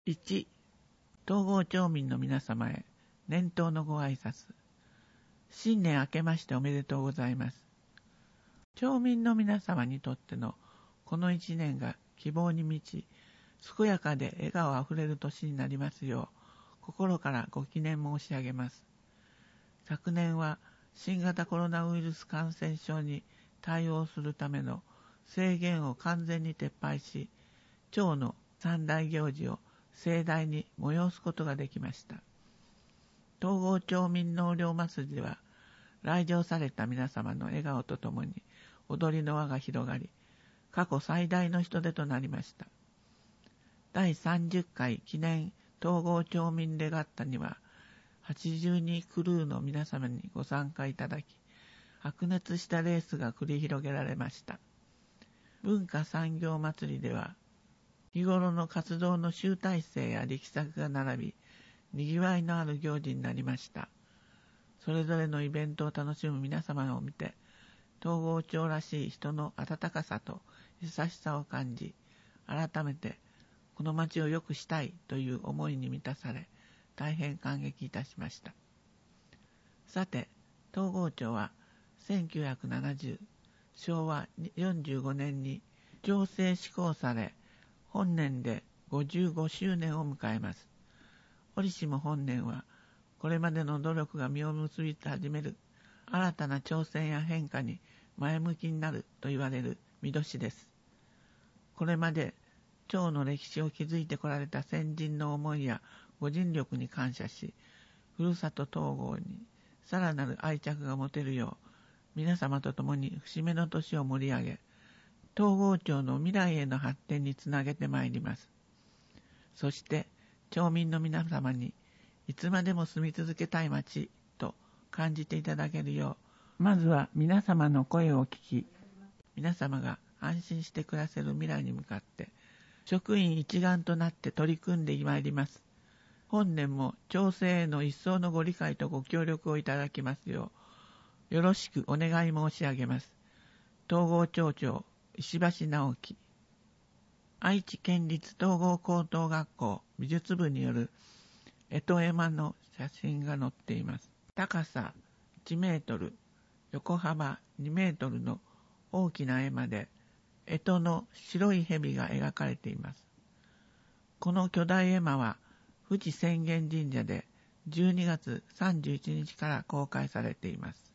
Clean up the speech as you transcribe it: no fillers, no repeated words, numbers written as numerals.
1、東郷町民の皆様へ年頭のご挨拶。新年明けましておめでとうございます。町民の皆様にとってのこの1年が希望に満ち、健やかで笑顔あふれる年になりますよう、心からご祈念申し上げます。昨年は新型コロナウイルス感染症に対応するための制限を完全に撤廃し、町の三大行事を盛大に催すことができました。東郷町民納涼祭りでは、来場された皆様の笑顔とともに踊りの輪が広がり、過去最大の人出となりました。第30回記念東郷町民レガッタには、82クルーの皆様にご参加いただき、白熱したレースが繰り広げられました。文化産業祭りでは、日頃の活動の集大成や力作が並び、賑わいのある行事になりました。それぞれのイベントを楽しむ皆様を見て、東郷町らしい人の温かさと優しさを感じ、改めてこの町を良くしたいという思いに満たされ、大変感激いたしました。さて、東郷町は1970、昭和45年に町制施行され、本年で55周年を迎えます。折しも本年は、これまでの努力が実を結び始める、新たな挑戦や変化に前向きになると言われる見年です。これまで町の歴史を築いてこられた先人の思いやご尽力に感謝し、ふるさと東郷にさらなる愛着が持てるよう、皆様と共に節目の年を盛り上げ、東郷町の未来への発展につなげてまいります。そして、町民の皆様にいつまでも住み続けたい町と感じていただけるよう、まずは皆様の声を聞き、皆様が安心して暮らせる未来に向かって、職員一丸となって取り組んでまいります。本年も町政への一層のご理解とご協力をいただきますよう、よろしくお願い申し上げます。東郷町長、石橋直樹。愛知県立東郷高等学校美術部による干支絵馬の写真が載っています。高さ1メートル、横幅2メートルの大きな絵馬で、干支の白い蛇が描かれています。この巨大絵馬は、富士浅間神社で12月31日から公開されています。